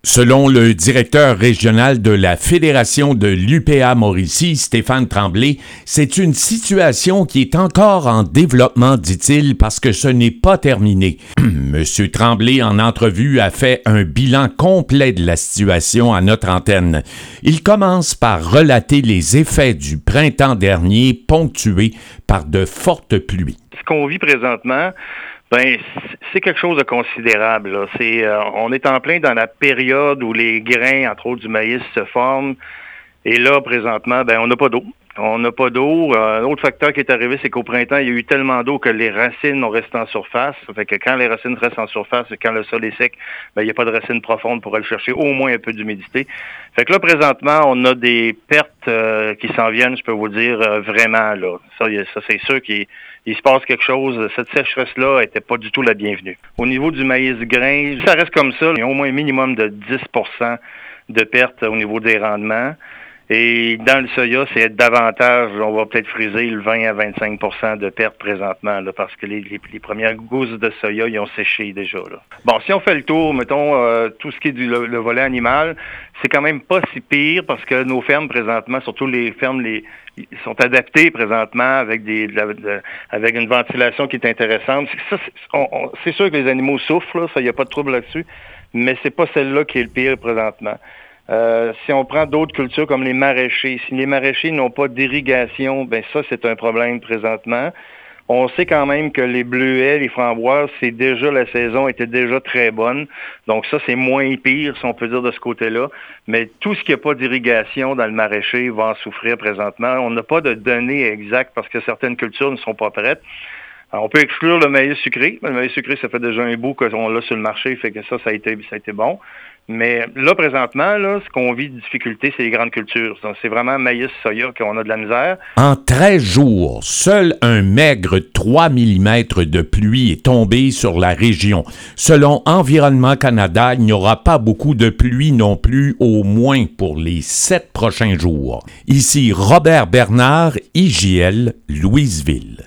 Selon le directeur régional de la Fédération de l'UPA Mauricie, Stéphane Tremblay, c'est une situation qui est encore en développement, dit-il, parce que ce n'est pas terminé. Monsieur Tremblay, en entrevue, a fait un bilan complet de la situation à notre antenne. Il commence par relater les effets du printemps dernier, ponctués par de fortes pluies. Ce qu'on vit présentement, c'est quelque chose de considérable, là. On est en plein dans la période où les grains, entre autres du maïs, se forment. Et là, présentement, on n'a pas d'eau. On n'a pas d'eau. Un autre facteur qui est arrivé, c'est qu'au printemps, il y a eu tellement d'eau que les racines ont resté en surface. Ça fait que quand les racines restent en surface, quand le sol est sec, il n'y a pas de racines profondes pour aller chercher au moins un peu d'humidité. Fait que là, présentement, on a des pertes qui s'en viennent, je peux vous dire, vraiment, là. Ça c'est sûr qu'il se passe quelque chose. Cette sécheresse-là n'était pas du tout la bienvenue. Au niveau du maïs grain, ça reste comme ça. Il y a au moins un minimum de 10% de pertes au niveau des rendements. Et dans le soya, c'est davantage, on va peut-être friser le 20 à 25% de pertes présentement, là, parce que les premières gousses de soya, ils ont séché déjà, là. Bon, si on fait le tour, mettons, tout ce qui est le volet animal, c'est quand même pas si pire, parce que nos fermes présentement, surtout les fermes, ils sont adaptés présentement avec avec une ventilation qui est intéressante. C'est sûr que les animaux souffrent, là, ça, il n'y a pas de trouble là-dessus, mais c'est pas celle-là qui est le pire présentement. Si on prend d'autres cultures comme les maraîchers, si les maraîchers n'ont pas d'irrigation, ça, c'est un problème présentement. On sait quand même que les bleuets, les framboises, la saison était déjà très bonne. Donc ça, c'est moins pire, si on peut dire, de ce côté-là. Mais tout ce qui n'a pas d'irrigation dans le maraîcher va en souffrir présentement. On n'a pas de données exactes parce que certaines cultures ne sont pas prêtes. Alors, on peut exclure le maïs sucré. Le maïs sucré, ça fait déjà un bout qu'on l'a sur le marché, fait que ça a été bon. Mais là, présentement, ce qu'on vit de difficulté, c'est les grandes cultures. Donc, c'est vraiment maïs, soya qu'on a de la misère. En 13 jours, seul un maigre 3 mm de pluie est tombé sur la région. Selon Environnement Canada, il n'y aura pas beaucoup de pluie non plus, au moins pour les 7 prochains jours. Ici Robert Bernard, IJL, Louisville.